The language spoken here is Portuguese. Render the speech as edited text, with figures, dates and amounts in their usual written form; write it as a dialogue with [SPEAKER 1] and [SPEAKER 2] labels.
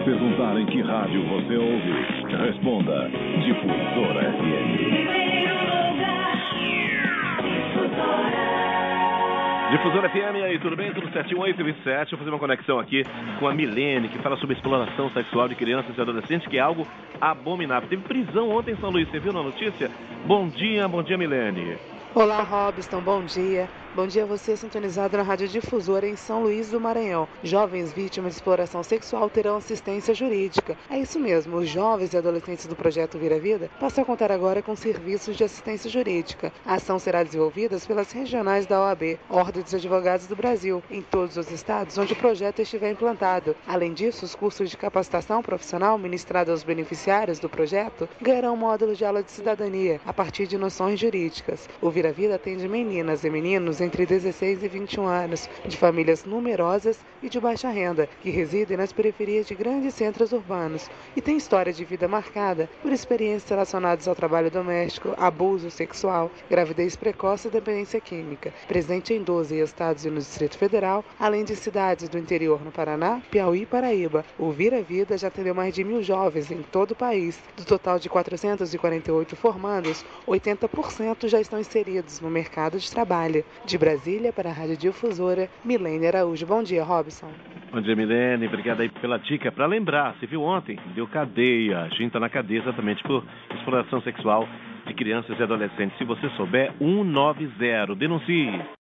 [SPEAKER 1] perguntar em que rádio você ouve, responda Difusora FM. Difusora FM, e aí, tudo bem? Tudo certinho? 8h27. Vou fazer uma conexão aqui com a Milene, que fala sobre exploração sexual de crianças e adolescentes, que é algo abominável. Teve prisão ontem em São Luís, você viu na notícia? Bom dia, Milene.
[SPEAKER 2] Olá, Robson, bom dia. Bom dia a você sintonizado na Rádio Difusora em São Luís do Maranhão. Jovens vítimas de exploração sexual terão assistência jurídica. É isso mesmo, os jovens e adolescentes do projeto Vira Vida passam a contar agora com serviços de assistência jurídica. A ação será desenvolvida pelas regionais da OAB, Ordem dos Advogados do Brasil, em todos os estados onde o projeto estiver implantado. Além disso, os cursos de capacitação profissional ministrados aos beneficiários do projeto ganharão módulos de aula de cidadania a partir de noções jurídicas. O Vira Vida atende meninas e meninos entre 16 e 21 anos, de famílias numerosas e de baixa renda, que residem nas periferias de grandes centros urbanos e têm história de vida marcada por experiências relacionadas ao trabalho doméstico, abuso sexual, gravidez precoce e dependência química. Presente em 12 estados e no Distrito Federal, além de cidades do interior no Paraná, Piauí e Paraíba. O Vira Vida já atendeu mais de 1.000 jovens em todo o país. Do total de 448 formandos, 80% já estão inseridos no mercado de trabalho. De Brasília, para a Rádio Difusora, Milene Araújo. Bom dia, Robson.
[SPEAKER 3] Bom dia, Milene. Obrigado aí pela dica. Para lembrar, você viu ontem? Deu cadeia. A gente está na cadeia exatamente por exploração sexual de crianças e adolescentes. Se você souber, 190. Denuncie.